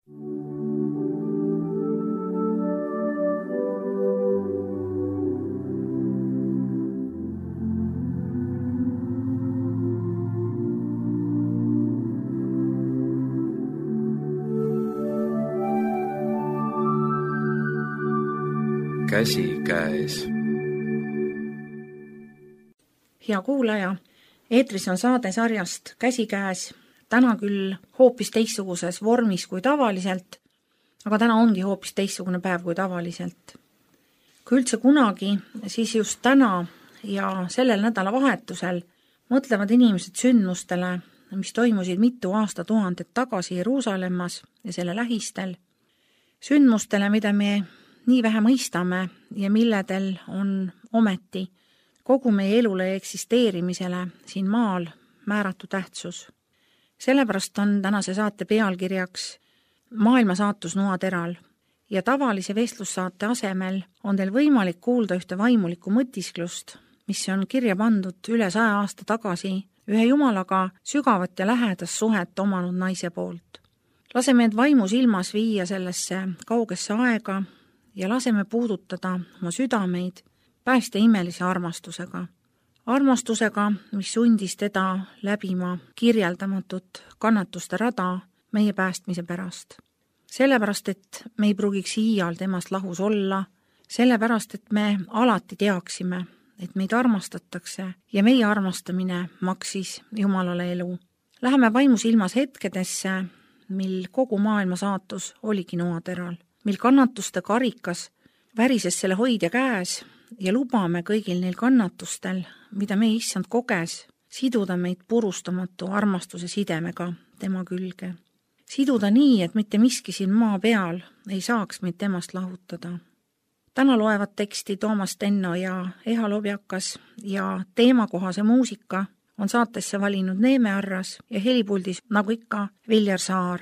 Käsi käes. Hea kuulaja, eetris on saade sarjast Käsi käes. Täna küll hoopis teistsuguses vormis kui tavaliselt, aga täna ongi hoopis teistsugune päev kui tavaliselt. Kui üldse kunagi, siis just täna ja sellel nädalavahetusel mõtlevad inimesed sündmustele, mis toimusid mitu aastatuhandet tagasi Jeruusalemmas ja selle lähistel. Sündmustele, mida me nii vähe mõistame ja milledel on ometi kogu meie elule ja eksisteerimisele siin maal määratu tähtsus. Sellepärast on tänase saate pealkirjaks Maailma saatus noateral ja tavalise vestlussaate asemel on teil võimalik kuulda ühte vaimulikku mõtisklust, mis on kirja pandud üle 100 aasta tagasi ühe jumalaga sügavat ja lähedast suhet omanud naise poolt. Laseme end vaimus ilmas viia sellesse kaugesse aega ja laseme puudutada oma südameid pääste imelise armastusega. Armastusega, mis sundis teda läbima kirjeldamatut kannatuste rada meie päästmise pärast. Sellepärast, et me ei pruugiks iial temast lahus olla, sellepärast, et me alati teaksime, et meid armastatakse ja meie armastamine maksis Jumalale elu. Läheme vaimus ilmas hetkedesse, mil kogu maailma saatus oligi noateral, mil kannatuste karikas värises selle hoidja käes ja lubame kõigil neil kannatustel, mida meie issand koges, siduda meid purustamatu armastuse sidemega tema külge. Siduda nii, et mitte miski siin maa peal ei saaks meid temast lahutada. Täna loevad teksti Toomas Tenno ja Eha Lobjakas ja teemakohase muusika on saatesse valinud Neeme Arras ja helipuldis, nagu ikka, Viljar Saar.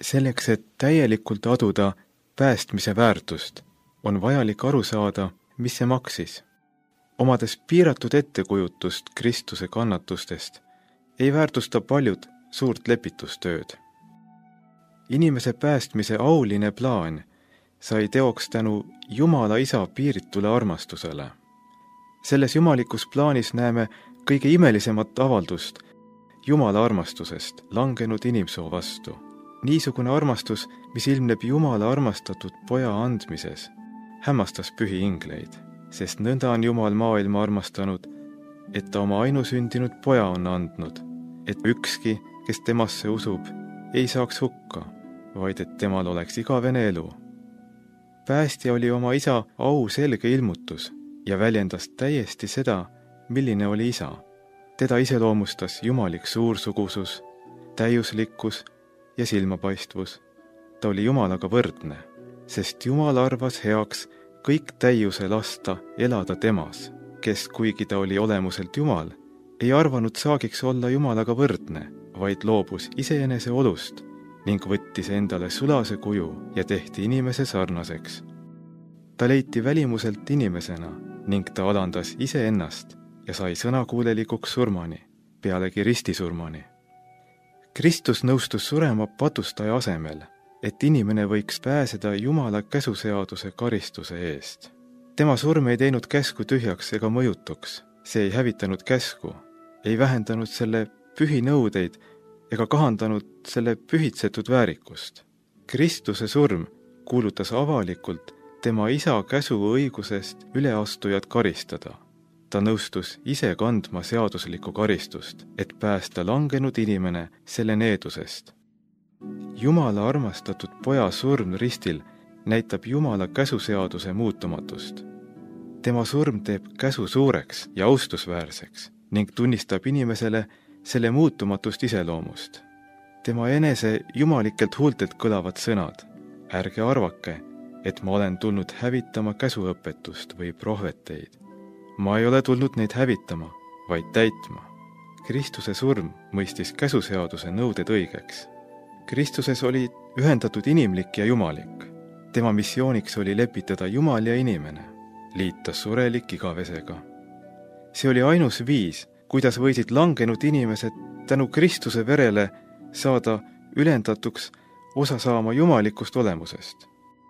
Selleks, et täielikult aduda päästmise väärtust, on vajalik aru saada, mis see maksis. Omades piiratud ettekujutust Kristuse kannatustest, ei väärtusta paljud suurt lepitustööd. Inimese päästmise auline plaan sai teoks tänu Jumala Isa piiritule armastusele. Selles jumalikus plaanis näeme kõige imelisemat avaldust Jumala armastusest langenud inimsoo vastu. Niisugune armastus, mis ilmneb Jumala armastatud poja andmises, hämmastas pühi ingleid, sest nõnda on Jumal maailma armastanud, et ta oma ainusündinud poja on andnud, et ükski, kes temasse usub, ei saaks hukka, vaid et temal oleks igavene elu. Päästja oli oma isa au selge ilmutus ja väljendas täiesti seda, milline oli isa. Teda iseloomustas jumalik suursugusus, täiuslikkus ja silmapaistvus. Ta oli Jumalaga võrdne, sest Jumal arvas heaks kõik täiuse lasta elada temas, kes, kuigi ta oli olemuselt Jumal, ei arvanud saagiks olla Jumalaga võrdne, vaid loobus iseenese olust ning võttis endale sulase kuju ja tehti inimese sarnaseks. Ta leiti välimuselt inimesena ning ta alandas iseennast ja sai sõnakuulelikuks surmani, pealegi ristisurmani. Kristus nõustus surema patustaja asemel, et inimene võiks pääseda Jumala käsuseaduse karistuse eest. Tema surm ei teinud käsku tühjaks ega mõjutuks, see ei hävitanud käsku, ei vähendanud selle pühi nõudeid ega kahandanud selle pühitsetud väärikust. Kristuse surm kuulutas avalikult tema isa käsu õigusest üleastujad karistada. Ta nõustus ise kandma seaduslikku karistust, et päästa langenud inimene selle needusest. Jumala armastatud poja surm ristil näitab Jumala käsuseaduse muutumatust. Tema surm teeb käsu suureks ja austusväärseks ning tunnistab inimesele selle muutumatust iseloomust. Tema enese jumalikelt huultelt kõlavad sõnad: ärge arvake, et ma olen tulnud hävitama käsuõpetust või prohveteid. Ma ei ole tulnud neid hävitama, vaid täitma. Kristuse surm mõistis käsuseaduse nõuded õigeks. Kristuses oli ühendatud inimlik ja jumalik. Tema missiooniks oli lepitada Jumal ja inimene, liita surelik igavesega. See oli ainus viis, kuidas võisid langenud inimesed tänu Kristuse verele saada ülendatuks osa saama jumalikust olemusest.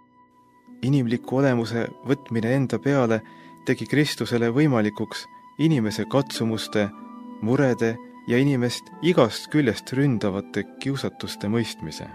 Inimliku olemuse võtmine enda peale tegi Kristusele võimalikuks inimese katsumuste, murede ja inimest igast küljest ründavate kiusatuste mõistmise.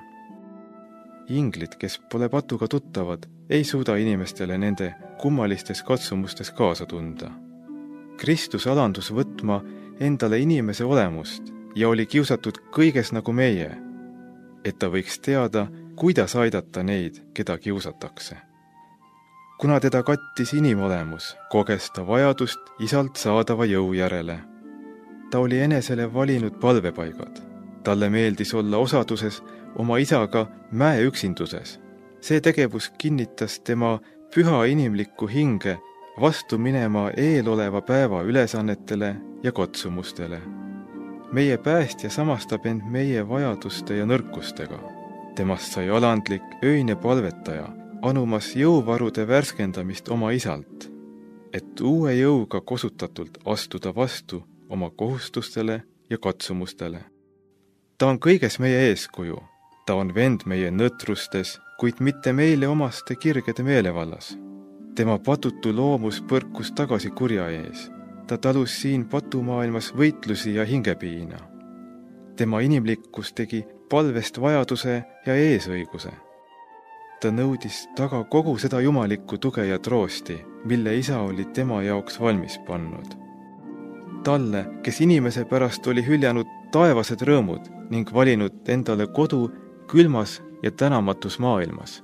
Inglid, kes pole patuga tuttavad, ei suuda inimestele nende kummalistes katsumustes kaasa tunda. Kristus alandus võtma endale inimese olemust ja oli kiusatud kõiges nagu meie, et ta võiks teada, kuidas aidata neid, keda kiusatakse. Kuna teda kattis inimolemus, koges ta vajadust isalt saadava jõu järele. Ta oli enesele valinud palvepaigad. Talle meeldis olla osaduses oma isaga mäe üksinduses. See tegevus kinnitas tema püha inimlikku hinge vastu minema eeloleva päeva ülesannetele ja katsumustele. Meie päästja samastab end meie vajaduste ja nõrkustega. Temast sai alandlik öine palvetaja, anumas jõuvarude värskendamist oma isalt, et uue jõuga kosutatult astuda vastu oma kohustustele ja katsumustele. Ta on kõiges meie eeskuju, ta on vend meie nõtrustes, kuid mitte meile omaste kirgede meelevallas. Tema patutu loomus põrkus tagasi kurja ees. Ta talus siin patumaailmas võitlusi ja hingepiina. Tema inimlikkus tegi palvest vajaduse ja eesõiguse. Ta nõudis taga kogu seda jumalikku tuge ja troosti, mille isa oli tema jaoks valmis pannud. Talle, kes inimese pärast oli hüljanud taevased rõõmud ning valinud endale kodu külmas ja tänamatus maailmas.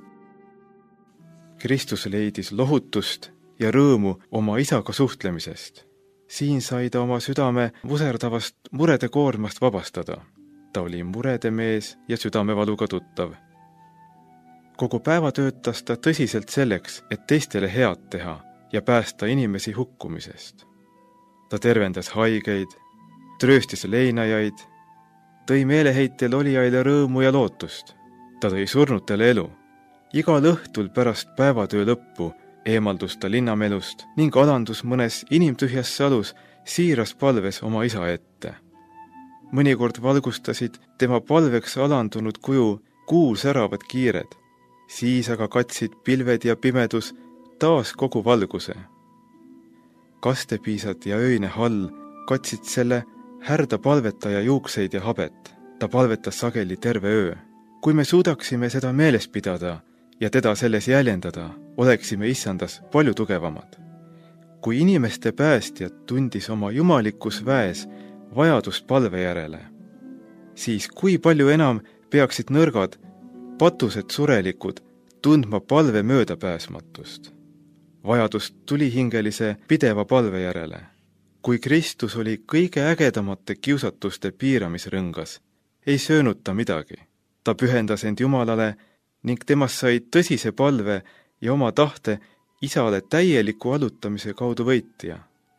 Kristus leidis lohutust ja rõõmu oma isaga suhtlemisest. Siin sai ta oma südame vuserdavast murede koormast vabastada. Ta oli murede mees ja südamevaluga tuttav. Kogu päeva töötas ta tõsiselt selleks, et teistele head teha ja päästa inimesi hukkumisest. Ta tervendas haigeid, trööstis leinajaid, tõi meeleheitel olijaile rõõmu ja lootust. ta tõi surnutele elu. Igal õhtul pärast päevatöö lõppu eemaldus ta linnamelust ning alandus mõnes inimtühjas salus siiras palves oma isa ette. Mõnikord valgustasid tema palveks alandunud kuju kuu säravad kiired, siis aga katsid pilved ja pimedus taas kogu valguse. Kastepiisad ja öine hall katsid selle härda palvetaja juukseid ja habet. Ta palvetas sageli terve öö. Kui me suudaksime seda meeles pidada ja teda selles jäljendada, oleksime issandas palju tugevamad. Kui inimeste päästjad tundis oma jumalikus väes vajadust palve järele, siis kui palju enam peaksid nõrgad, patused surelikud tundma palve möödapääsmatust, vajadust tulihingelise pideva palve järele. Kui Kristus oli kõige ägedamate kiusatuste piiramisrõngas, ei söönud ta midagi. Ta pühendas end Jumalale ning temast sai tõsise palve ja oma tahte isale täieliku allutamise kaudu võitja.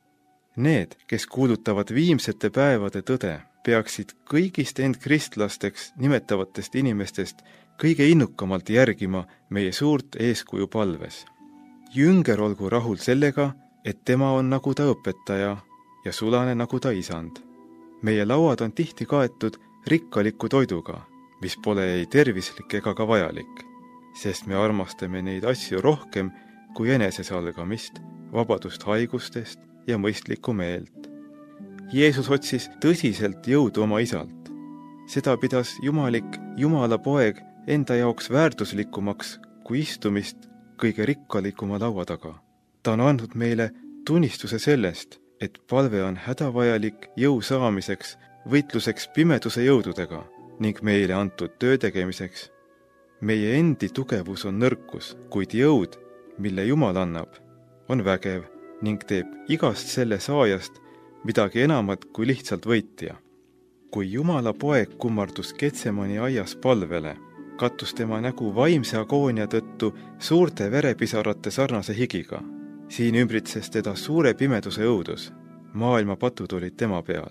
Need, kes kuulutavad viimsete päevade tõde, peaksid kõigist end kristlasteks nimetavatest inimestest kõige innukamalt järgima meie suurt eeskuju palves. Jünger olgu rahul sellega, et tema on nagu ta õpetaja ja sulane nagu ta isand. Meie lauad on tihti kaetud rikkaliku toiduga, mis pole ei tervislik ega ka vajalik, sest me armastame neid asju rohkem kui enesesalgamist, vabadust haigustest ja mõistlikku meelt. Jeesus otsis tõsiselt jõudu oma isalt. Seda pidas jumalik Jumala poeg enda jaoks väärtuslikumaks kui istumist kõige rikkalikuma laua taga. Ta on andnud meile tunnistuse sellest, et palve on hädavajalik jõu saamiseks, võitluseks pimeduse jõududega ning meile antud töö tegemiseks. Meie endi tugevus on nõrkus, kuid jõud, mille Jumal annab, on vägev ning teeb igast selle saajast midagi enamat kui lihtsalt võitja. Kui Jumala poeg kummardus Getsemani aias palvele, kattus tema nägu vaimse agoonia tõttu suurte verepisarate sarnase higiga. Siin ümbritses teda suure pimeduse õudus. Maailma patud olid tema peal.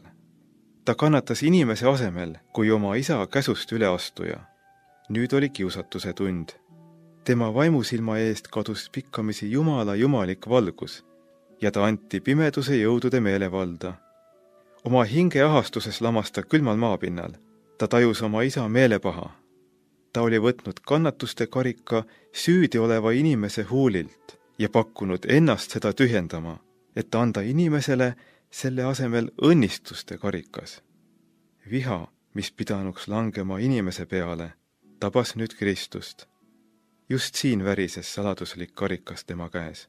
Ta kannatas inimese asemel, kui oma isa käsust üleastuja. Nüüd oli kiusatuse tund. Tema vaimusilma eest kadus pikkamisi Jumala jumalik valgus ja ta anti pimeduse jõudude meelevalda. Oma hinge ahastuses lamas ta külmal maapinnal. Ta tajus oma isa meelepaha. Ta oli võtnud kannatuste karika süüdi oleva inimese huulilt ja pakkunud ennast seda tühjendama, et anda inimesele selle asemel õnnistuste karikas. Viha, mis pidanuks langema inimese peale, tabas nüüd Kristust. Just siin värises saladuslik karikas tema käes.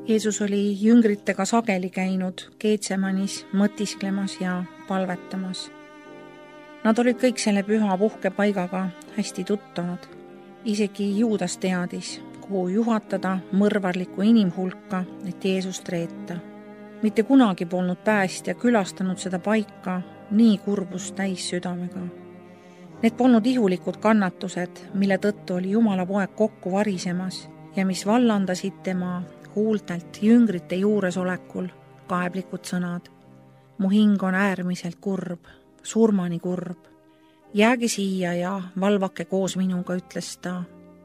Jeesus oli jüngritega sageli käinud Geetsemanis mõtisklemas ja palvetamas. Nad olid kõik selle püha puhkepaigaga hästi tuttavad. Isegi Juudas teadis, kuhu juhatada mõrvarlikku inimhulka, et Jeesust reeta. Mitte kunagi polnud päästja külastanud seda paika nii kurbust täis südamega. Need polnud ihulikud kannatused, mille tõttu oli Jumala poeg kokku varisemas ja mis vallandasid tema huultelt jüngrite juuresolekul kaeblikud sõnad. Mu hing on äärmiselt kurb, surmani kurb. Jääge siia ja valvake koos minuga, ütles ta.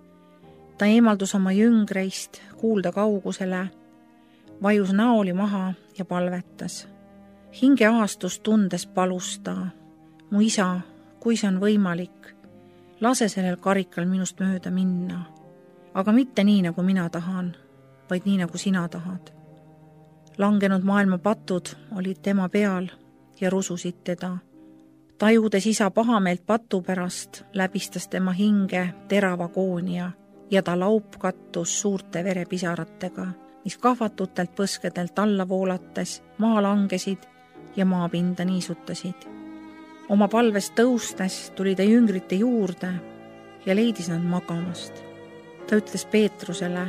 Ta eemaldus oma jüngreist kuulda kaugusele, vajus näoli maha ja palvetas. Hinge ahastust tundes palus ta. Mu isa, kui see on võimalik, lase sellel karikal minust mööda minna. Aga mitte nii, nagu mina tahan, vaid nii, nagu sina tahad. Langenud maailma patud olid tema peal ja rususid teda. Tajudes isa pahameelt patu pärast, läbistas tema hinge terava koonia ja ta laup kattus suurte verepisaratega, mis kahvatutelt põskedelt alla voolates maa langesid ja maapinda niisutasid. Oma palvest tõustes tuli ta jüngrite juurde ja leidis nad magamast. Ta ütles Peetrusele,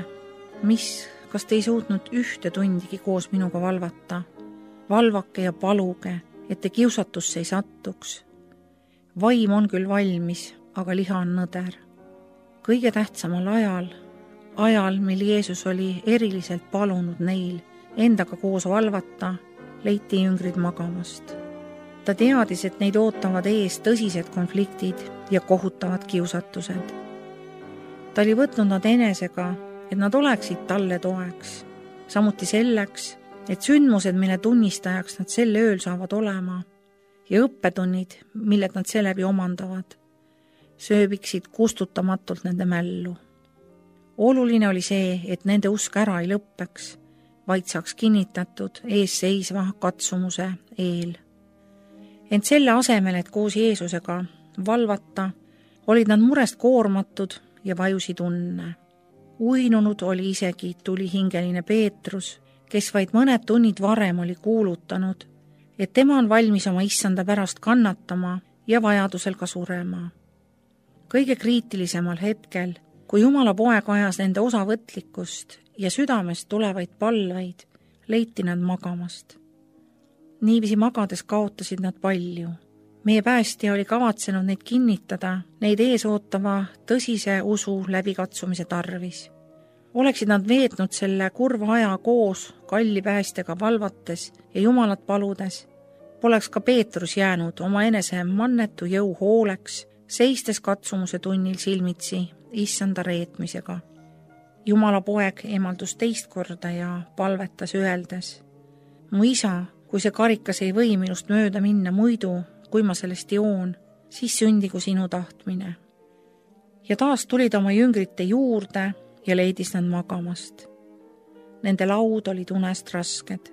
kas te ei suutnud ühte tundigi koos minuga valvata? Valvake ja paluge, et te kiusatusse ei sattuks. Vaim on küll valmis, aga liha on nõder. Kõige tähtsamal ajal, mil Jeesus oli eriliselt palunud neil endaga koos valvata, leiti jüngrid magamast. Ta teadis, et neid ootavad ees tõsised konfliktid ja kohutavad kiusatused. Ta oli võtnud nad enesega, et nad oleksid talle toeks. Samuti selleks, et sündmused, mille tunnistajaks nad sel ööl saavad olema ja õppetunnid, milled nad seeläbi omandavad, sööbiksid kustutamatult nende mällu. Oluline oli see, et nende usk ära ei lõppeks, vaid saaks kinnitatud ees seisva katsumuse eel. Ent selle asemel, et koos Jeesusega valvata, olid nad murest koormatud ja vajusid unne. Uinunud oli isegi tulihingeline Peetrus, kes vaid mõned tunnid varem oli kuulutanud, et tema on valmis oma issanda pärast kannatama ja vajadusel ka surema. Kõige kriitilisemal hetkel, kui Jumala poeg ajas nende osavõtlikkust ja südamest tulevaid palveid, leiti nad magamast. Niiviisi magades kaotasid nad palju. Meie päästja oli kavatsenud neid kinnitada, neid eesootava tõsise usu läbikatsumise tarvis. Oleksid nad veetnud selle kurva aja koos kalli päästjaga valvates ja Jumalat paludes, poleks ka Peetrus jäänud oma enese mannetu jõu hooleks, seistes katsumuse tunnil silmitsi issanda reetmisega. Jumala poeg eemaldus teist korda ja palvetas öeldes, mu isa, kui see karikas ei või minust mööda minna muidu, kui ma sellest joon, siis sündigu sinu tahtmine. Ja taas tulid oma jüngrite juurde ja leidis nad magamast. Nende laud olid unest rasked.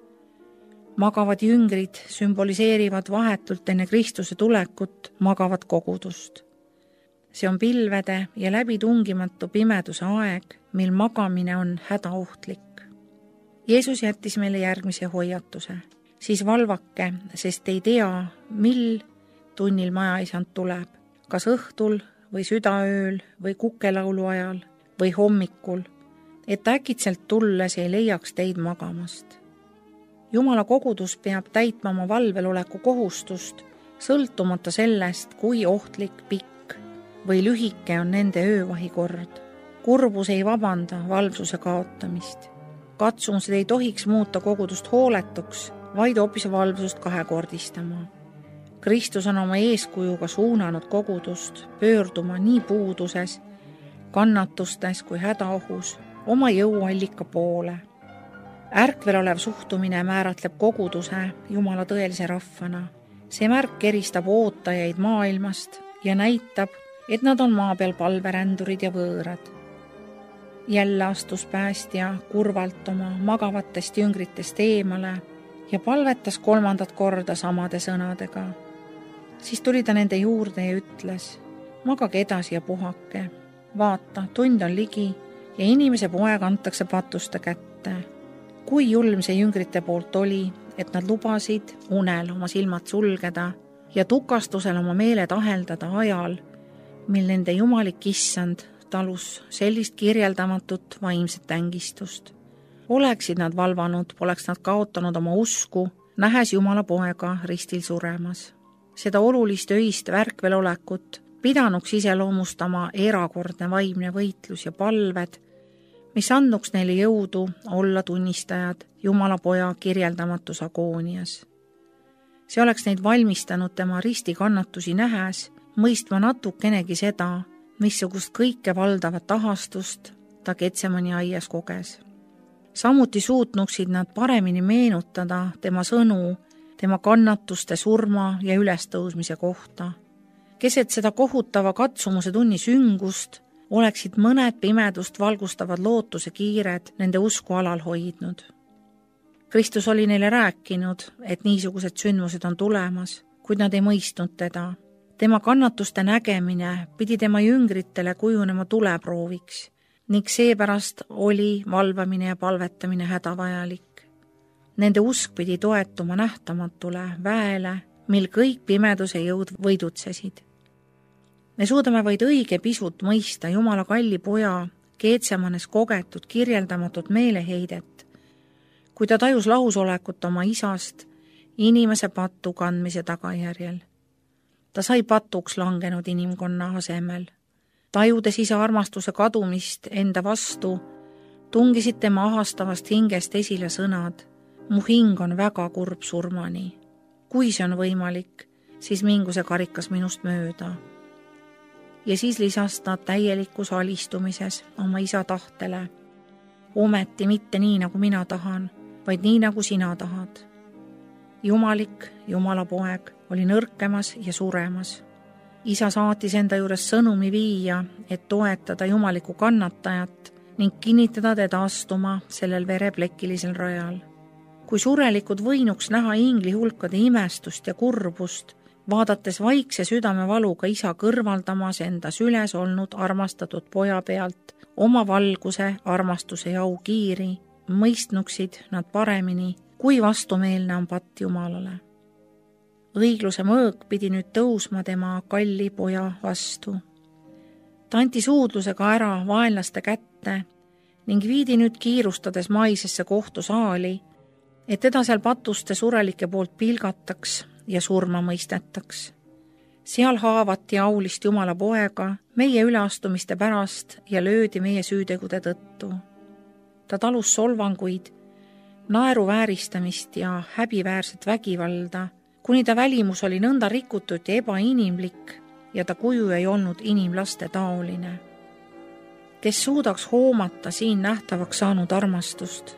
Magavad jüngrid sümboliseerivad vahetult enne Kristuse tulekut magavat kogudust. See on pilvede ja läbitungimatu pimeduse aeg, mil magamine on hädaohtlik. Jeesus jättis meile järgmise hoiatuse. Siis valvake, sest ei tea, mil tunnil majaisand tuleb, kas õhtul või südaööl või kukelaulu ajal või hommikul, et äkitselt tulles ei leiaks teid magamast. Jumala kogudus peab täitma oma valveloleku kohustust, sõltumata sellest, kui ohtlik, pikk või lühike on nende öövahikord. Kurbus ei vabanda valvsuse kaotamist. Katsumused ei tohiks muuta kogudust hooletuks, vaid hoopis valvsust kahekordistama. Kristus on oma eeskujuga suunanud kogudust pöörduma nii puuduses, kannatustes kui hädaohus oma jõuallika poole. Ärkvel olev suhtumine määratleb koguduse Jumala tõelise rahvana. See märk eristab ootajaid maailmast ja näitab, et nad on maa peal palverändurid ja võõrad. Jälle astus päästja kurvalt oma magavatest jüngritest eemale ja palvetas 3. korda samade sõnadega. Siis tuli ta nende juurde ja ütles, magage edasi ja puhake. Vaata, tund on ligi ja inimese poeg antakse patuste kätte. kätte. Kui julm see jüngrite poolt oli, et nad lubasid unel oma silmad sulgeda ja tukastusel oma meeled aheldada ajal, mil nende jumalik issand talus sellist kirjeldamatut vaimset ängistust. Oleksid nad valvanud, poleks nad kaotanud oma usku, nähes Jumala poega ristil suremas. Seda olulist öist värkvelolekut pidanuks iseloomustama erakordne vaimne võitlus ja palved, mis andnuks neile jõudu olla tunnistajad Jumala poja kirjeldamatus agoonias. See oleks neid valmistanud tema ristikannatusi nähes, mõistma natukenegi seda, missugust kõike valdavat ahastust ta Getsemani aias koges. Samuti suutnuksid nad paremini meenutada tema sõnu, tema kannatuste, surma ja ülestõusmise kohta. Keset seda kohutava katsumuse tunni süngust oleksid mõned pimedust valgustavad lootuse kiired nende usku alal hoidnud. Kristus oli neile rääkinud, et niisugused sündmused on tulemas, kuid nad ei mõistnud teda. Tema kannatuste nägemine pidi tema jüngritele kujunema tuleprooviks ning seepärast oli valvamine ja palvetamine hädavajalik. Nende usk pidi toetuma nähtamatule väele, mil kõik pimeduse jõud võidutsesid. Me suudame vaid õige pisut mõista Jumala kalli poja Getsemanes kogetud kirjeldamatut meeleheidet, kui ta tajus lahusolekut oma isast inimese pattu kandmise tagajärjel. Ta sai patuks langenud inimkonna asemel. Tajudes isa armastuse kadumist enda vastu, tungisid tema ahastavast hingest esile sõnad: mu hing on väga kurb surmani. Kui see on võimalik, siis mingu see karikas minust mööda. Ja siis lisas ta täielikus alistumises oma isa tahtele: ometi mitte nii, nagu mina tahan, vaid nii, nagu sina tahad. Jumalik, Jumala poeg, oli nõrkemas ja suremas. Isa saatis enda juures sõnumi viia, et toetada jumalikku kannatajat ning kinnitada teda astuma sellel vereplekilisel rajal. Kui surelikud võinuks näha ingli hulkade imestust ja kurbust, vaadates vaikse südamevaluga isa kõrvaldamas enda süles olnud armastatud poja pealt oma valguse, armastuse ja aukiiri, mõistnuksid nad paremini, kui vastumeelne on patt Jumalale. Õigluse mõõk pidi nüüd tõusma tema kalli poja vastu. Ta anti suudlusega ära vaenlaste kätte ning viidi nüüd kiirustades maisesse kohtusaali, et teda seal patuste surelike poolt pilgataks ja surma mõistetaks. Seal haavati aulist Jumala poega meie üleastumiste pärast ja löödi meie süütegude tõttu. Ta talus solvanguid, naeruvääristamist ja häbiväärset vägivalda, kuni ta välimus oli nõnda rikutud ja ebainimlik ja ta kuju ei olnud inimlaste taoline. Kes suudaks hoomata siin nähtavaks saanud armastust?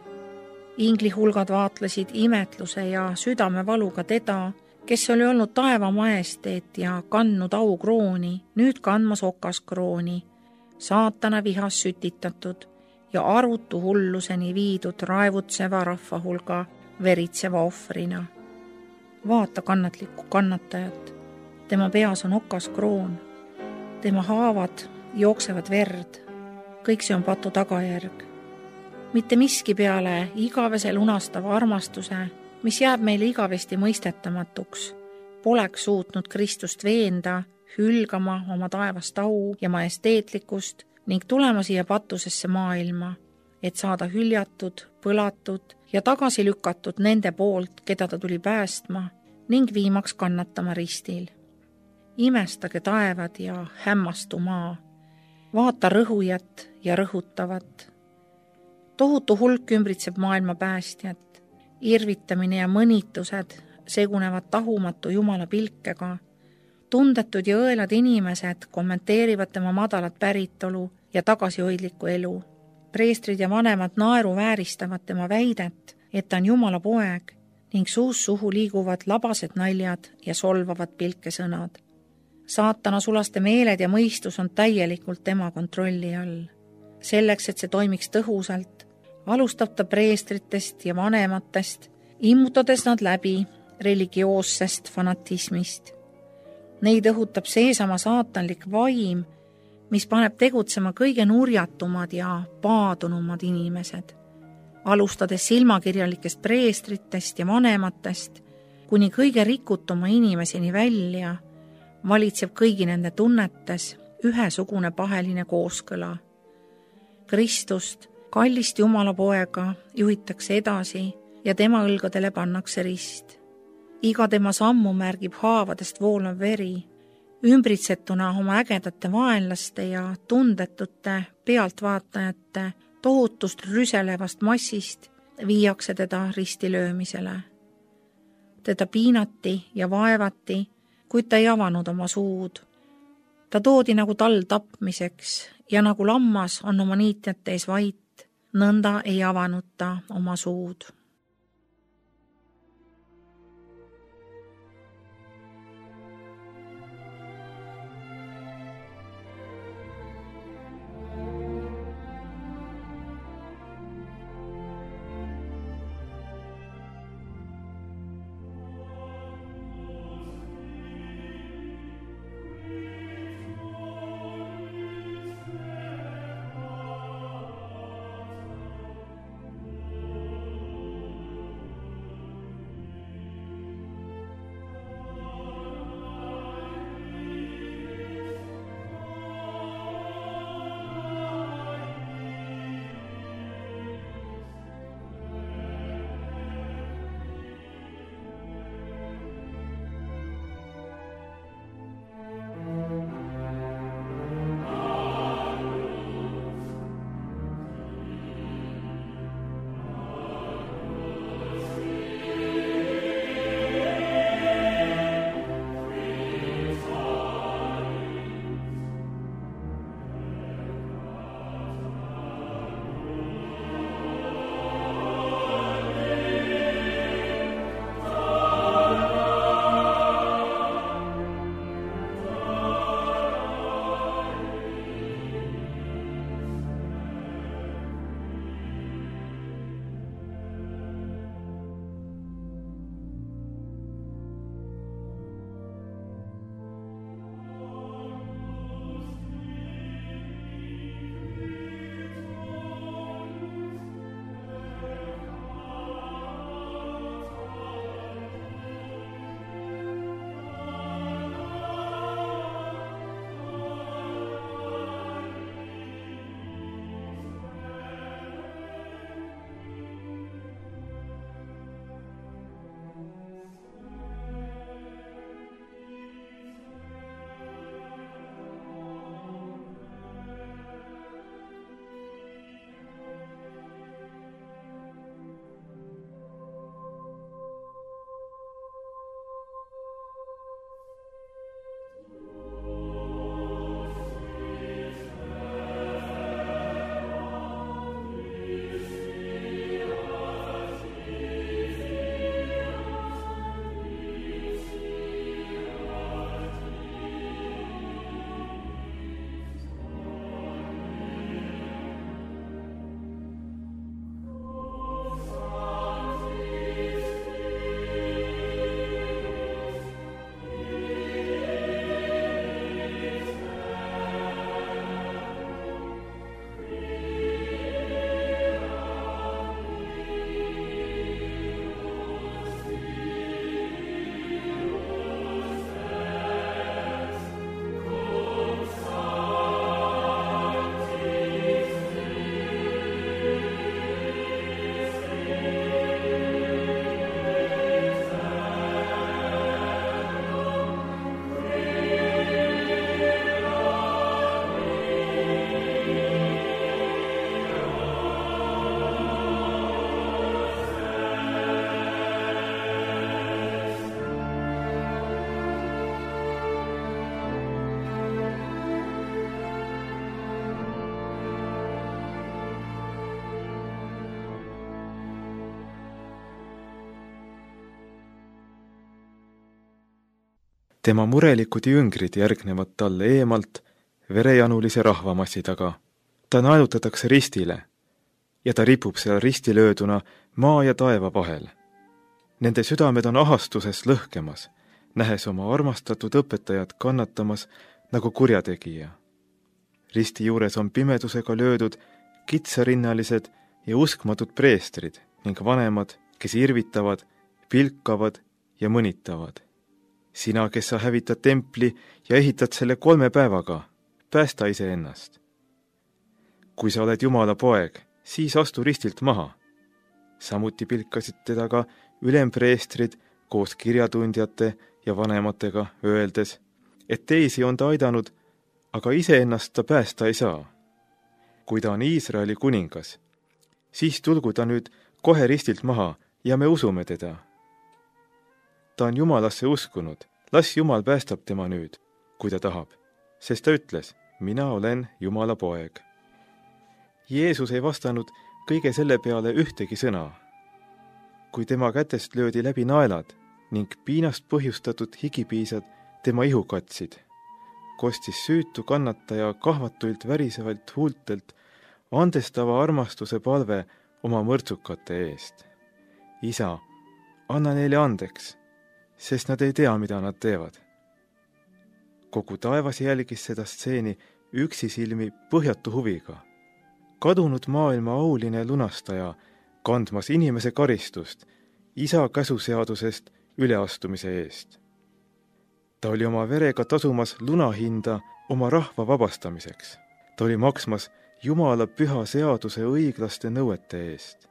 Ingli hulgad vaatlesid imetluse ja südamevaluga teda, kes oli olnud taeva majesteet ja kandnud aukrooni, nüüd kandmas okaskrooni, saatana vihas sütitatud ja arutu hulluseni viidud raevutseva rahva hulga veritseva ohvrina. Vaata kannatlikku kannatajat, tema peas on okaskroon, tema haavad jooksevad verd, kõik see on patu tagajärg. Mitte miski peale igavese lunastava armastuse, mis jääb meile igavesti mõistetamatuks, poleks suutnud Kristust veenda, hülgama oma taevast au ja majesteetlikkust ning tulema siia patusesse maailma, et saada hüljatud, põlatud ja tagasi lükatud nende poolt, keda ta tuli päästma ning viimaks kannatama ristil. Imestage taevad ja hämmastu maa, vaata rõhujat ja rõhutavat. Tohutu hulk ümbritseb maailma päästjat, irvitamine ja mõnitused segunevad tahumatu Jumala pilkega. Tundetud ja õelad inimesed kommenteerivad tema madalat päritolu ja tagasihoidlikku elu. Preestrid ja vanemad naeru vääristavad tema väidet, et ta on Jumala poeg ning suus suhu liiguvad labased naljad ja solvavad pilkesõnad. Saatana sulaste meeled ja mõistus on täielikult tema kontrolli all. Selleks, et see toimiks tõhusalt, alustab ta preestritest ja vanematest, immutades nad läbi religioossest fanatismist. Neid õhutab seesama saatanlik vaim, mis paneb tegutsema kõige nurjatumad ja paadunumad inimesed. alustades silmakirjalikest preestritest ja vanematest, kuni kõige rikutuma inimeseni välja, valitseb kõigi nende tunnetes ühesugune paheline kooskõla. Kristust, kallist Jumala poega, juhitakse edasi ja tema õlgadele pannakse rist. Iga tema sammu märgib haavadest voolav veri, ümbritsetuna oma ägedate vaenlaste ja tundetute pealtvaatajate tohutust rüselevast massist viiakse teda ristilöömisele. Teda piinati ja vaevati, kuid ta ei avanud oma suud. Ta toodi nagu tald tapmiseks ja nagu lammas on oma niitjate ees vait, nõnda ei avanud ta oma suud. Tema murelikud jüngrid järgnevad talle eemalt verejanulise rahvamassi taga. Ta naelutatakse ristile ja ta ripub seal ristilööduna maa ja taeva vahel. Nende südamed on ahastuses lõhkemas, nähes oma armastatud õpetajat kannatamas nagu kurjategija. Risti juures on pimedusega löödud kitsarinnalised ja uskmatud preestrid ning vanemad, kes irvitavad, pilkavad ja mõnitavad. Sina, kes sa hävitad templi ja ehitad selle 3 päevaga, päästa iseennast. Kui sa oled Jumala poeg, siis astu ristilt maha. Samuti pilkasid teda ka ülempreestrid koos kirjatundjate ja vanematega, öeldes, et teisi on ta aidanud, aga iseennast ta päästa ei saa. Kui ta on Iisraeli kuningas, siis tulgu ta nüüd kohe ristilt maha ja me usume teda. Ta on Jumalasse uskunud, las Jumal päästab tema nüüd, kui ta tahab, sest ta ütles, mina olen Jumala poeg. Jeesus ei vastanud kõige selle peale ühtegi sõna. Kui tema kätest löödi läbi naelad ning piinast põhjustatud higipiisad tema ihu katsid, kostis süütu kannataja kahvatuilt värisevalt huultelt andestava armastuse palve oma mõrtsukate eest. Isa, anna neile andeks, sest nad ei tea, mida nad teevad. Kogu taevas jälgis seda stseeni üksisilmi põhjatu huviga. Kadunud maailma auline lunastaja, kandmas inimese karistust, isa käsuseadusest üleastumise eest. Ta oli oma verega tasumas lunahinda oma rahva vabastamiseks. Ta oli maksmas Jumala püha seaduse õiglaste nõuete eest.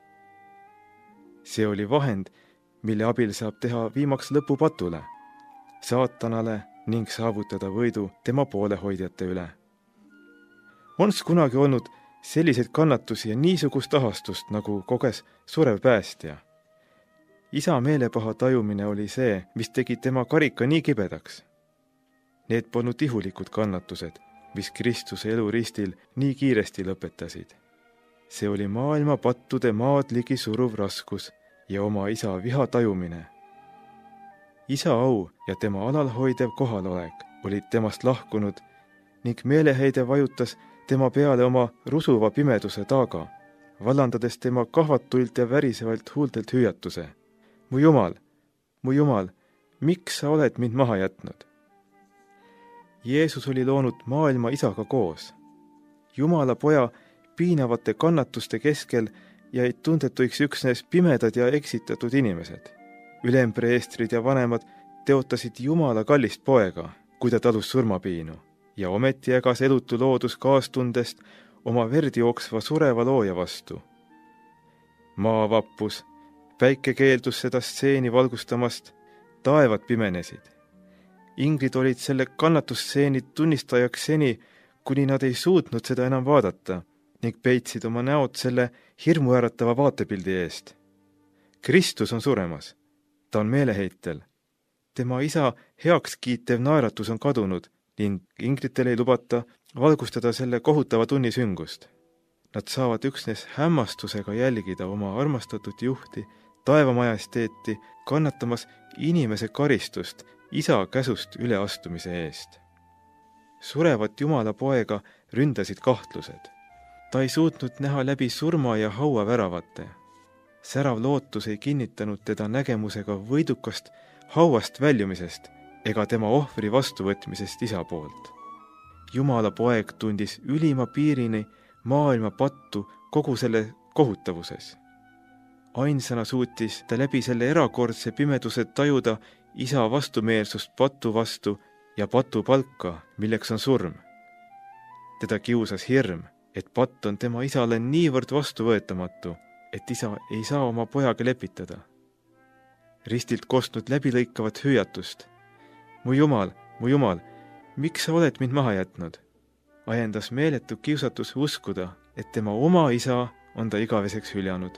See oli vahend, mille abil saab teha viimaks lõpu patule, saatanale ning saavutada võidu tema poolehoidjate üle. Ons kunagi olnud selliseid kannatusi ja niisugust ahastust, nagu koges surev päästja. Isa meelepaha tajumine oli see, mis tegi tema karika nii kibedaks. Need polnud ihulikud kannatused, mis Kristuse elu ristil nii kiiresti lõpetasid. See oli maailma pattude maad ligi suruv raskus ja oma isa viha tajumine. Isa au ja tema alalhoidev kohalolek olid temast lahkunud ning meeleheide vajutas tema peale oma rusuva pimeduse taaga, vallandades tema kahvatuilt ja värisevalt huultelt hüüatuse. Mu Jumal, miks sa oled mind maha jätnud? Jeesus oli loonud maailma isaga koos. Jumala poja piinavate kannatuste keskel jäid tundetuiks üksnes pimedad ja eksitatud inimesed. Ülempreestrid ja vanemad teotasid Jumala kallist poega, kui ta talus surmapiinu, ja ometi ägas elutu loodus kaastundest oma verd jooksva sureva looja vastu. Maa vappus, päike keeldus seda stseeni valgustamast, taevad pimenesid. Inglid olid selle kannatusstseeni tunnistajaks seni, kuni nad ei suutnud seda enam vaadata ning peitsid oma näod selle hirmuäratava vaatepildi eest. Kristus on suremas. Ta on meeleheitel. Tema isa heakskiitev naeratus on kadunud ning inglitel ei lubata valgustada selle kohutava tunni süngust. Nad saavad üksnes hämmastusega jälgida oma armastatud juhti, taevamajesteeti, kannatamas inimese karistust isa käsust üleastumise eest. Surevat Jumala poega ründasid kahtlused. Ta ei suutnud näha läbi surma ja haua väravate. Särav lootus ei kinnitanud teda nägemusega võidukast hauast väljumisest ega tema ohvri vastuvõtmisest isa poolt. Jumala poeg tundis ülima piirini maailma pattu kogu selle kohutavuses. Ainsana suutis ta läbi selle erakordse pimeduse tajuda isa vastumeelsust patu vastu ja patu palka, milleks on surm. Teda kiusas hirm, et patt on tema isale niivõrd vastuvõetamatu, et isa ei saa oma pojaga lepitada. Ristilt kostnud läbilõikavat hüüatust. Mu Jumal, miks sa oled mind maha jätnud? Ajendas meeletu kiusatus uskuda, et tema oma isa on ta igaveseks hüljanud.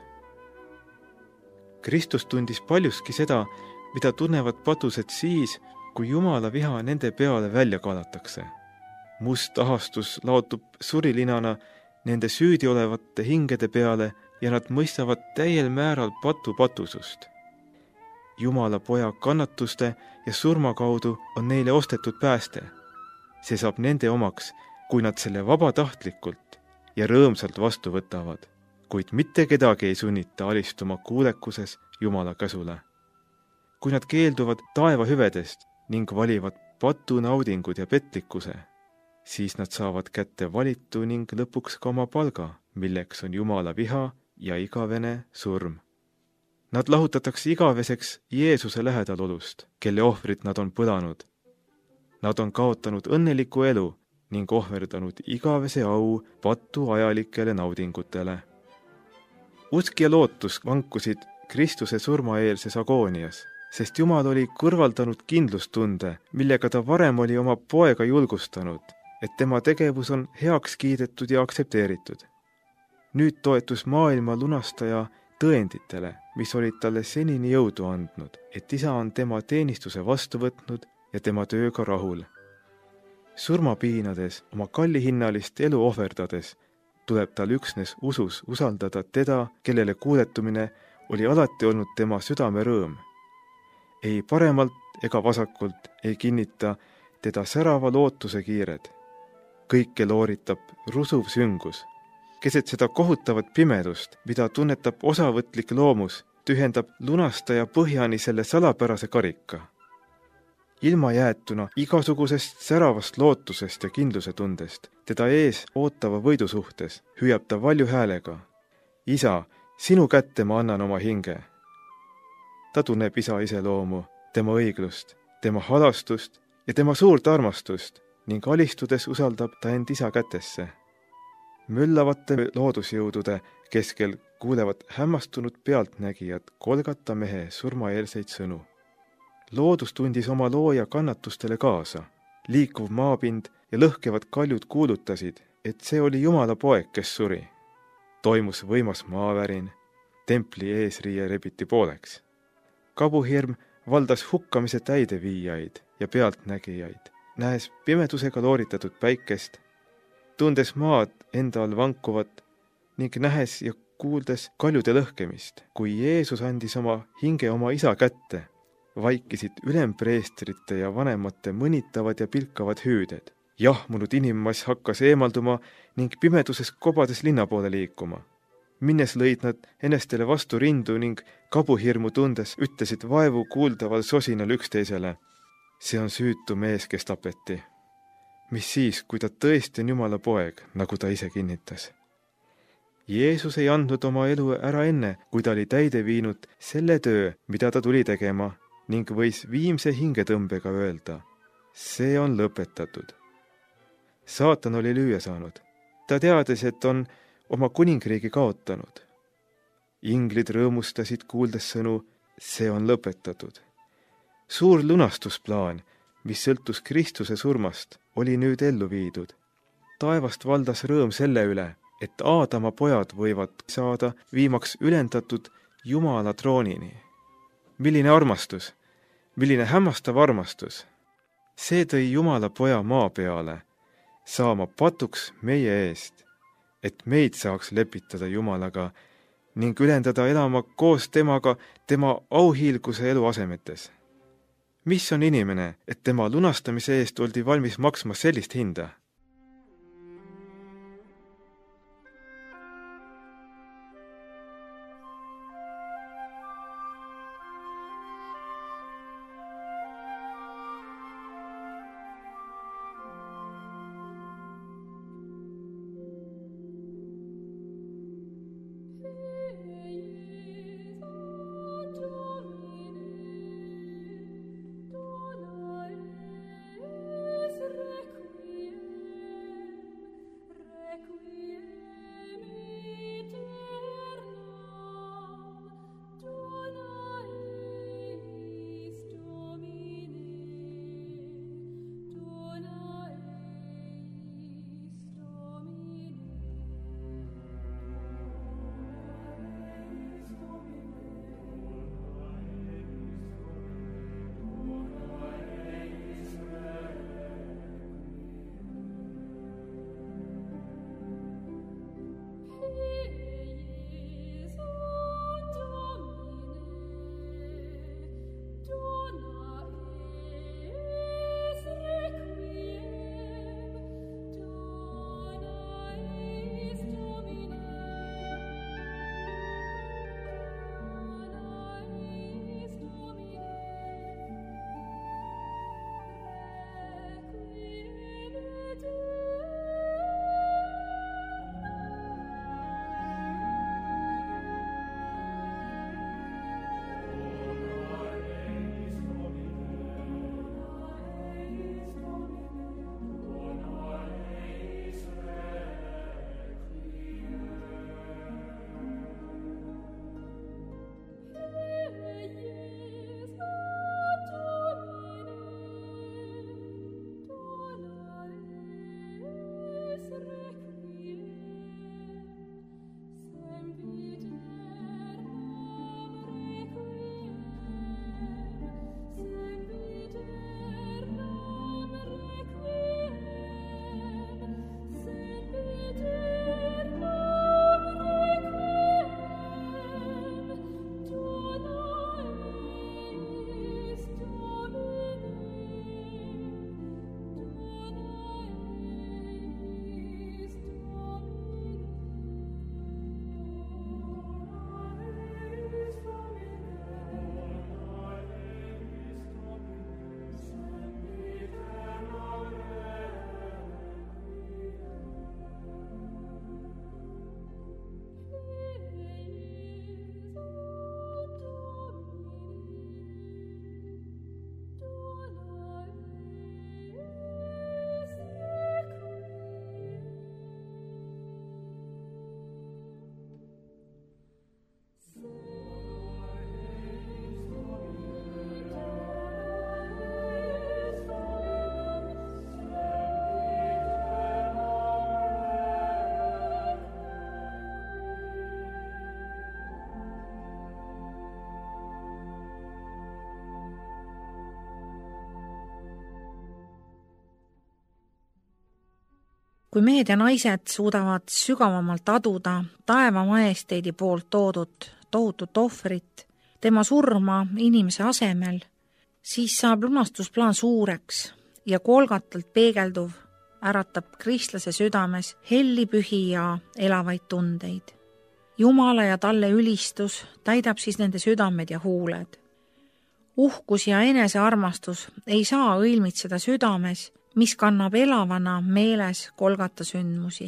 Kristus tundis paljuski seda, mida tunnevad patused siis, kui Jumala viha nende peale välja kaalatakse. Must ahastus laotub surilinana nende süüdi olevate hingede peale ja nad mõistavad täiel määral patu patusust. Jumala poja kannatuste ja surma kaudu on neile ostetud pääste. See saab nende omaks, kui nad selle vabatahtlikult ja rõõmsalt vastu võtavad, kuid mitte kedagi ei sunnita alistuma kuulekuses Jumala käsule. Kui nad keelduvad taeva hüvedest ning valivad patu naudingud ja petlikkuse, siis nad saavad kätte valitu ning lõpuks ka oma palga, milleks on Jumala viha ja igavene surm. Nad lahutatakse igaveseks Jeesuse lähedalolust, kelle ohvrit nad on põlanud. Nad on kaotanud õnneliku elu ning ohverdanud igavese au patuajalikele naudingutele. Usk ja lootus vankusid Kristuse surmaeelses agoonias, sest Jumal oli kõrvaldanud kindlustunde, millega ta varem oli oma poega julgustanud, et tema tegevus on heaks kiidetud ja aktsepteeritud. Nüüd toetus maailma lunastaja tõenditele, mis olid talle senini jõudu andnud, et isa on tema teenistuse vastu võtnud ja tema tööga rahul. Surma piinades, oma kallihinnalist elu ohverdades, tuleb tal üksnes usus usaldada teda, kellele kuuletumine oli alati olnud tema südame rõõm. Ei paremalt ega vasakult ei kinnita teda särava lootuse kiired. Kõike looritab rusuv süngus. Keset seda kohutavat pimedust, mida tunnetab osavõtlik loomus, tühendab lunastaja põhjani selle salapärase karika. Ilma jäetuna igasugusest säravast lootusest ja kindlusetundest, teda ees ootava võidu suhtes, hüüab ta valju häälega. Isa, sinu kätte ma annan oma hinge. Ta tunneb isa iseloomu, tema õiglust, tema halastust ja tema suurt armastust ning alistudes usaldab ta end isa kätesse. Möllavate loodusjõudude keskel kuulevad hämmastunud pealtnägijad Golgata mehe surmaeelseid sõnu. Loodus tundis oma looja kannatustele kaasa. Liikuv maapind ja lõhkevad kaljud kuulutasid, et see oli Jumala poeg, kes suri. Toimus võimas maavärin. Templi eesriie rebiti pooleks. Kabuhirm valdas hukkamise täideviijaid ja pealtnägijaid, nähes pimedusega looritatud päikest, tundes maad enda all vankuvat ning nähes ja kuuldes kaljude lõhkemist, kui Jeesus andis oma hinge oma isa kätte, vaikisid ülempreestrite ja vanemate mõnitavad ja pilkavad hüüded. Jahmunud inimmass hakkas eemalduma ning pimeduses kobades linna poole liikuma. Minnes lõid nad enestele vastu rindu ning kabuhirmu tundes ütlesid vaevu kuuldaval sosinal üksteisele. See on süütu mees, kes tapeti. Mis siis, kui ta tõesti on Jumala poeg, nagu ta ise kinnitas. Jeesus ei andnud oma elu ära enne, kui ta oli täide viinud selle töö, mida ta tuli tegema, ning võis viimse hingetõmbega öelda, see on lõpetatud. Saatan oli lüüa saanud. Ta teadis, et on oma kuningriigi kaotanud. Inglid rõõmustasid kuuldes sõnu, see on lõpetatud. Suur lunastusplaan, mis sõltus Kristuse surmast, oli nüüd ellu viidud. Taevast valdas rõõm selle üle, et Aadama pojad võivad saada viimaks ülendatud Jumala troonini. Milline armastus, milline hämmastav armastus. See tõi Jumala poja maa peale, saama patuks meie eest, et meid saaks lepitada Jumalaga ning ülendada elama koos temaga tema auhiilguse elu asemetes. Mis on inimene, et tema lunastamise eest oldi valmis maksma sellist hinda? kui mehed ja naised suudavad sügavamalt aduda taeva majesteedi poolt toodud tohutut ohvrit, tema surma inimese asemel, siis saab lunastusplaan suureks ja Golgatalt peegelduv äratab kristlase südames hellipühi ja elavaid tundeid. Jumala ja talle ülistus täidab siis nende südamed ja huuled. Uhkus ja enesearmastus ei saa õilmitseda südames, mis kannab elavana meeles Golgata sündmusi.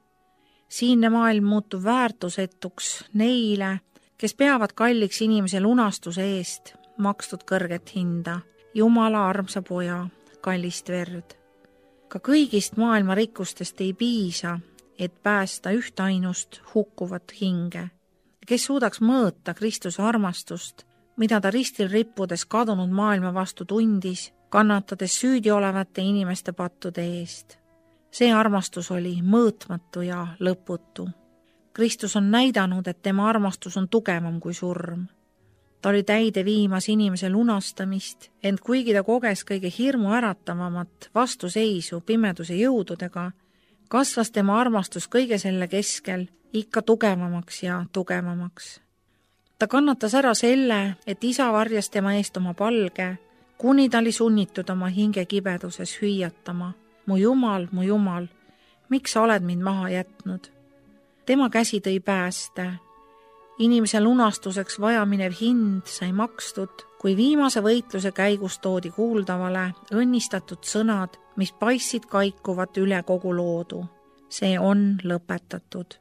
Siinne maailm muutub väärtusetuks neile, kes peavad kalliks inimese lunastuse eest makstud kõrget hinda, Jumala armsa poja kallist verd. Ka kõigist maailma rikkustest ei piisa, et päästa ühtainust hukkuvat hinge, kes suudaks mõõta Kristuse armastust, mida ta ristil rippudes kadunud maailma vastu tundis, kannatades süüdi olevate inimeste pattude eest. See armastus oli mõõtmatu ja lõputu. Kristus on näidanud, et tema armastus on tugevam kui surm. Ta oli täide viimas inimese lunastamist, ent kuigi ta koges kõige hirmu äratavamat vastuseisu pimeduse jõududega, kasvas tema armastus kõige selle keskel ikka tugevamaks ja tugevamaks. Ta kannatas ära selle, et isa varjas tema eest oma palge, kuni ta oli sunnitud oma hinge kibeduses hüüatama: mu Jumal, miks sa oled mind maha jätnud? Tema käsi tõi pääste. Inimese lunastuseks vajaminev hind sai makstud, kui viimase võitluse käigus toodi kuuldavale õnnistatud sõnad, mis paistsid kaikuvat üle kogu loodu. See on lõpetatud.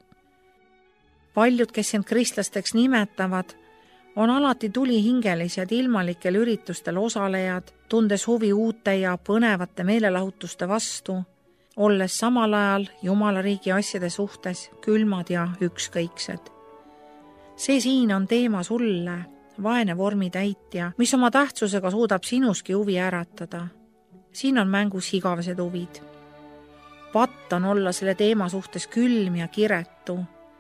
Paljud, kes end kristlasteks nimetavad, on alati tulihingelised ilmalikel üritustel osalejad, tundes huvi uute ja põnevate meelelahutuste vastu, olles samal ajal Jumala riigi asjade suhtes külmad ja ükskõiksed. See siin on teema sulle, vaene vormitäitja, mis oma tähtsusega suudab sinuski huvi äratada. Siin on mängus igavesed huvid. Patt on olla selle teema suhtes külm ja kiretu.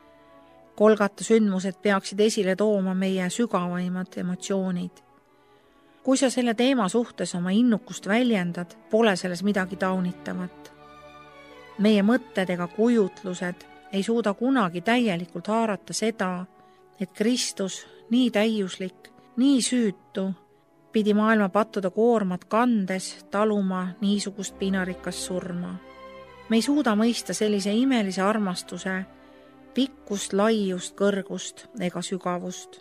Golgata sündmused peaksid esile tooma meie sügavaimad emotsioonid. Kui sa selle teema suhtes oma innukust väljendad, pole selles midagi taunitavat. Meie mõtted ega kujutlused ei suuda kunagi täielikult haarata seda, et Kristus, nii täiuslik, nii süütu, pidi maailma pattude koormat kandes taluma niisugust piinarikast surma. Me ei suuda mõista sellise imelise armastuse pikkust, laiust, kõrgust ega sügavust.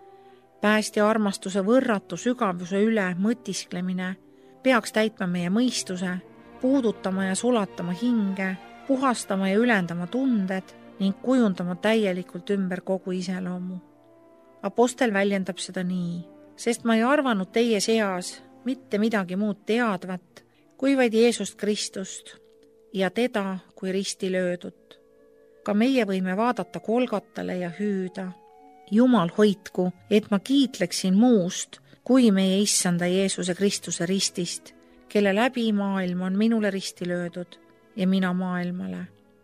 Päästja armastuse võrratu sügavuse üle mõtisklemine peaks täitma meie mõistuse, puudutama ja sulatama hinge, puhastama ja ülendama tunded ning kujundama täielikult ümber kogu iseloomu. Apostel väljendab seda nii: sest ma ei arvanud teie seas mitte midagi muud teadvat, kui vaid Jeesust Kristust ja teda kui risti löödut. Ka meie võime vaadata Golgatale ja hüüda: Jumal hoidku, et ma kiitleksin muust, kui meie issanda Jeesuse Kristuse ristist, kelle läbi maailm on minule risti löödud ja mina maailmale.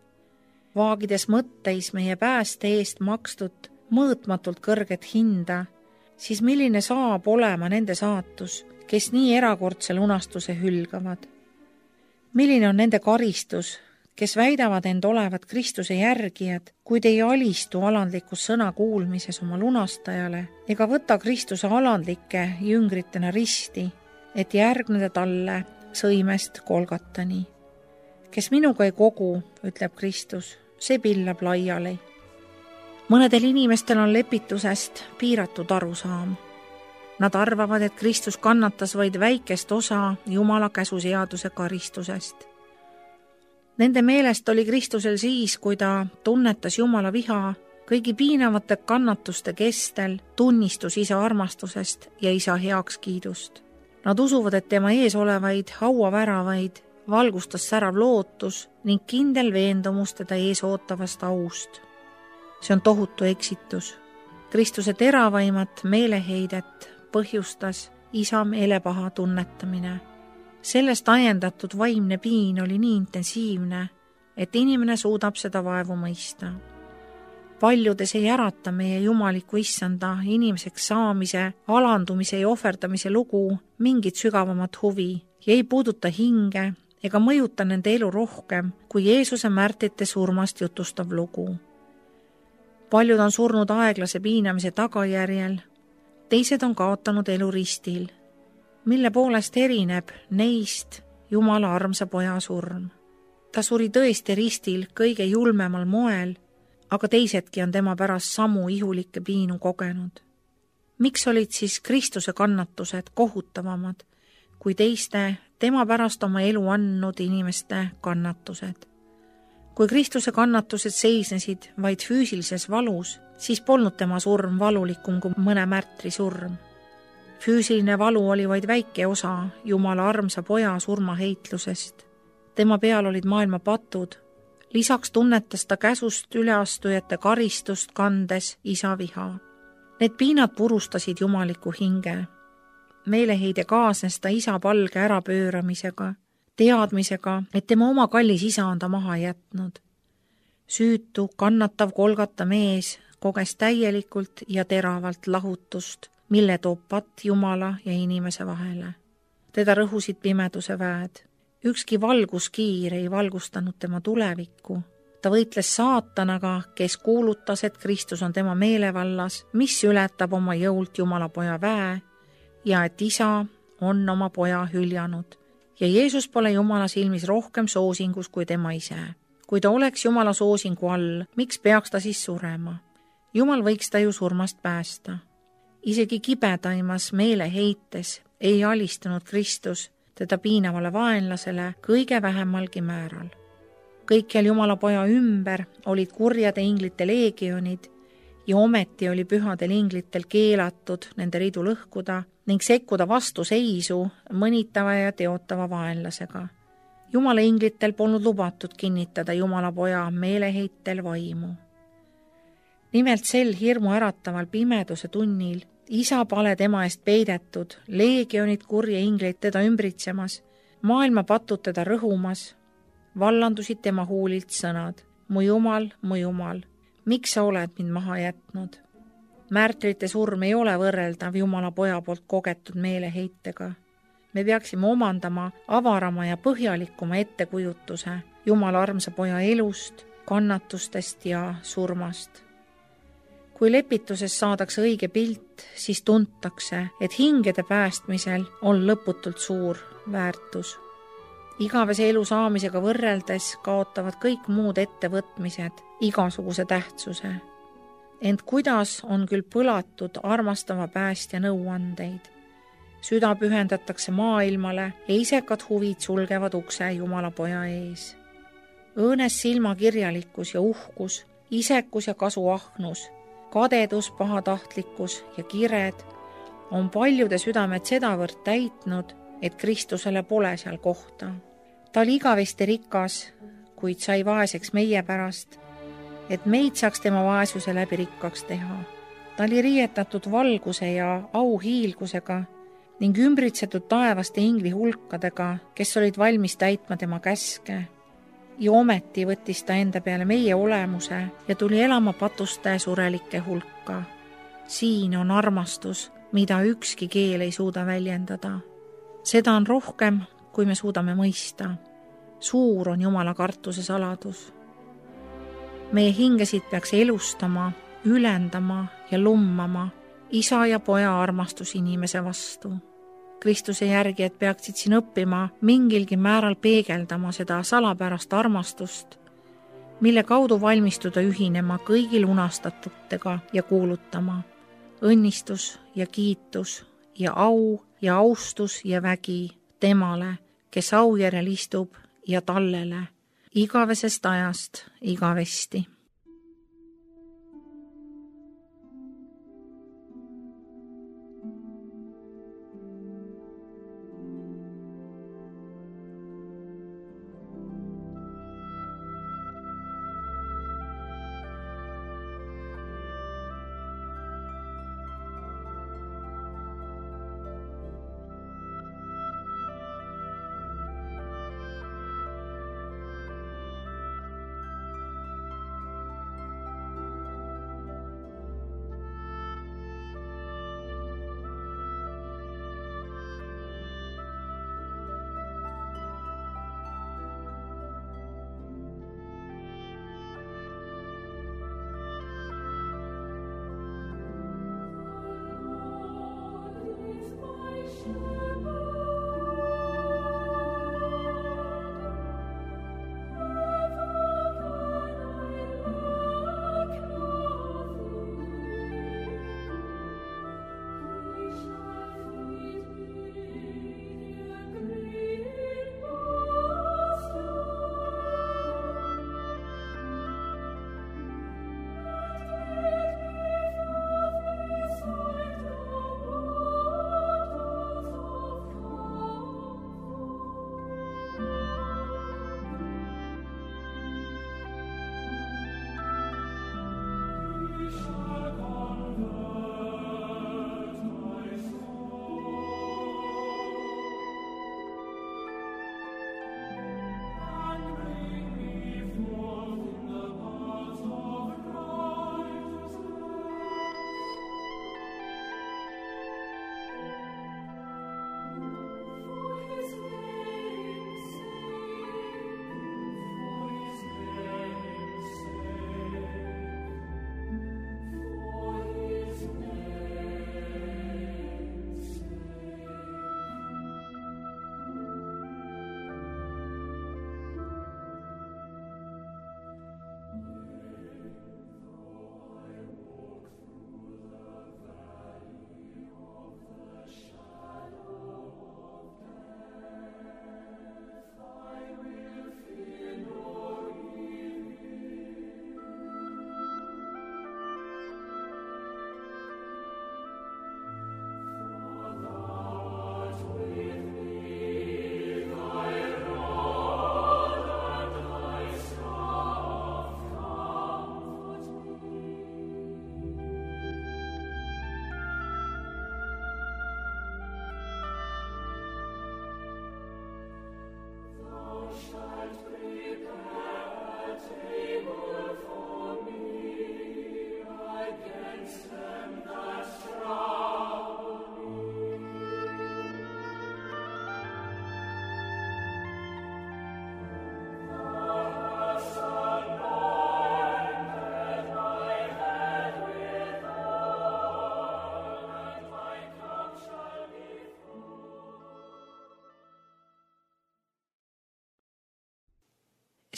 Vaagides mõtteis meie pääste eest makstud mõõtmatult kõrget hinda, siis milline saab olema nende saatus, kes nii erakordse lunastuse hülgavad? Milline on nende karistus, kes väidavad end olevat Kristuse järgijad, kuid ei alistu alandlikus sõna kuulmises oma lunastajale ega võta Kristuse alandlike jüngritena risti, et järgneda talle sõimest Golgatani. Kes minuga ei kogu, ütleb Kristus, see pillab laiali. Mõnedel inimestel on lepitusest piiratud arusaam. Nad arvavad, et Kristus kannatas vaid väikest osa Jumala käsuseaduse karistusest. Nende meelest oli Kristusel siis, kui ta tunnetas Jumala viha, kõigi piinavate kannatuste kestel tunnistus isa armastusest ja isa heakskiidust. Nad usuvad, et tema ees olevaid hauaväravaid valgustas särav lootus ning kindel veendumus teda ees ootavast aust. See on tohutu eksitus. Kristuse teravaimat meeleheidet põhjustas isa meelepaha tunnetamine. Sellest ajendatud vaimne piin oli nii intensiivne, et inimene suudab seda vaevu mõista. Paljudes ei ärata meie jumaliku issanda inimeseks saamise, alandumise ja ohverdamise lugu mingit sügavamat huvi ja ei puuduta hinge ega mõjuta nende elu rohkem kui Jeesuse märtrite surmast jutustav lugu. Paljud on surnud aeglase piinamise tagajärjel, teised on kaotanud elu ristil, mille poolest erineb neist Jumala armsa poja surm. Ta suri tõesti ristil kõige julmemal moel, aga teisedki on tema pärast samu ihulikke piinu kogenud. Miks olid siis Kristuse kannatused kohutavamad kui teiste tema pärast oma elu andnud inimeste kannatused? Kui Kristuse kannatused seisnesid vaid füüsilises valus, siis polnud tema surm valulikum kui mõne märtri surm. Füüsiline valu oli vaid väike osa Jumala armsa poja surmaheitlusest. Tema peal olid maailma patud. Lisaks tunnetas ta käsust üleastujate karistust kandes isa viha. Need piinad purustasid jumaliku hinge. Meeleheide kaasnes ta isa palge ärapööramisega, teadmisega, et tema oma kallis isa on ta maha jätnud. Süütu, kannatav Golgata mees koges täielikult ja teravalt lahutust, mille toob patt Jumala ja inimese vahele. Teda rõhusid pimeduse väed. Ükski valguskiir ei valgustanud tema tulevikku. Ta võitles saatanaga, kes kuulutas, et Kristus on tema meelevallas, mis ületab oma jõult Jumala poja väe ja et isa on oma poja hüljanud. Ja Jeesus pole Jumala silmis rohkem soosingus kui tema ise. Kui ta oleks Jumala soosingu all, miks peaks ta siis surema? Jumal võiks ta ju surmast päästa. Isegi kibedaimas meeleheites ei alistunud Kristus teda piinavale vaenlasele kõige vähemalgi määral. Kõikjal Jumala poja ümber olid kurjade inglite leegionid ja ometi oli pühadel inglitel keelatud nende ridu lõhkuda ning sekkuda vastuseisu mõnitava ja teotava vaenlasega. Jumala inglitel polnud lubatud kinnitada Jumala poja meeleheitel vaimu. Nimelt sel hirmu ärataval pimeduse tunnil isa pale tema eest peidetud, leegionid kurje ingleid teda ümbritsemas, maailma patud teda rõhumas, vallandusid tema huulilt sõnad: mu Jumal, miks sa oled mind maha jätnud? Märtrite surm ei ole võrreldav Jumala poja poolt kogetud meeleheitega. Me peaksime omandama avarama ja põhjalikuma ettekujutuse Jumala armsa poja elust, kannatustest ja surmast. Kui lepituses saadakse õige pilt, siis tuntakse, et hingede päästmisel on lõputult suur väärtus. Igavese elu saamisega võrreldes kaotavad kõik muud ettevõtmised igasuguse tähtsuse. Ent kuidas on küll põlatud armastava päästja nõuandeid? Süda pühendatakse maailmale ja isekad huvid sulgevad ukse Jumala poja ees. Õõnes silmakirjalikkus ja uhkus, isekus ja kasuahnus, kadedus, pahatahtlikkus ja kired on paljude südamed sedavõrd täitnud, et Kristusele pole seal kohta. Ta oli igavesti rikas, kuid sai vaeseks meie pärast, et meid saaks tema vaesuse läbi rikkaks teha. Ta oli riietatud valguse ja auhiilgusega ning ümbritsetud taevaste ingli hulkadega, kes olid valmis täitma tema käske. Ja ometi võttis ta enda peale meie olemuse ja tuli elama patuste surelike hulka. Siin on armastus, mida ükski keel ei suuda väljendada. Seda on rohkem, kui me suudame mõista. Suur on Jumala kartuse saladus. Meie hingesid peaks elustama, ülendama ja lummama isa ja poja armastus inimese vastu. Kristuse järgijad peaksid siin õppima mingilgi määral peegeldama seda salapärast armastust, mille kaudu valmistuda ühinema kõigil unastatutega ja kuulutama: õnnistus ja kiitus ja au ja austus ja vägi temale, kes au järel istub, ja tallele igavesest ajast igavesti.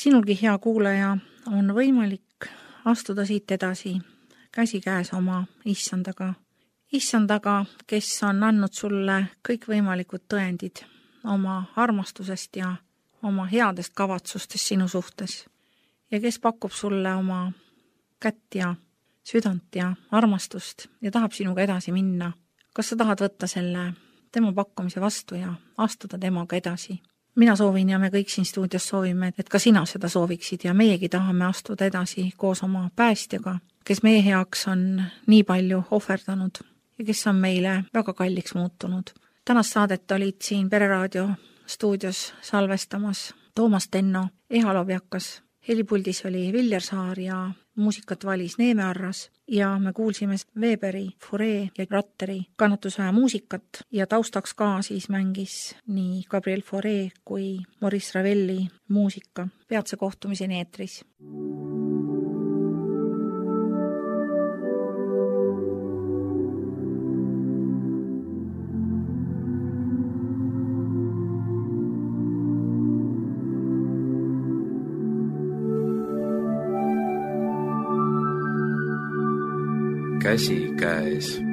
sinulgi, hea kuulaja, on võimalik astuda siit edasi käsikäes oma issandaga, kes on andnud sulle kõikvõimalikud tõendid oma armastusest ja oma headest kavatsustest sinu suhtes ja kes pakub sulle oma kätt ja südant ja armastust ja tahab sinuga edasi minna. Kas sa tahad võtta selle tema pakkumise vastu ja astuda temaga edasi? Mina soovin ja me kõik siin stuudios soovime, et ka sina seda sooviksid ja meiegi tahame astuda edasi koos oma päästjaga, kes meie heaks on nii palju ohverdanud ja kes on meile väga kalliks muutunud. Tänast saadet olid siin Pereraadio stuudios salvestamas Toomas Tenno, Eha Lobjakas, helipuldis oli Viljar Saar ja muusikat valis Neeme Arras ja me kuulsime Weberi, Fauré ja Ratteri Kannatusaja muusikat ja taustaks ka siis mängis nii Gabriel Fauré kui Maurice Ravelli muusika. Peatse kohtumiseni eetris. Käsikäes.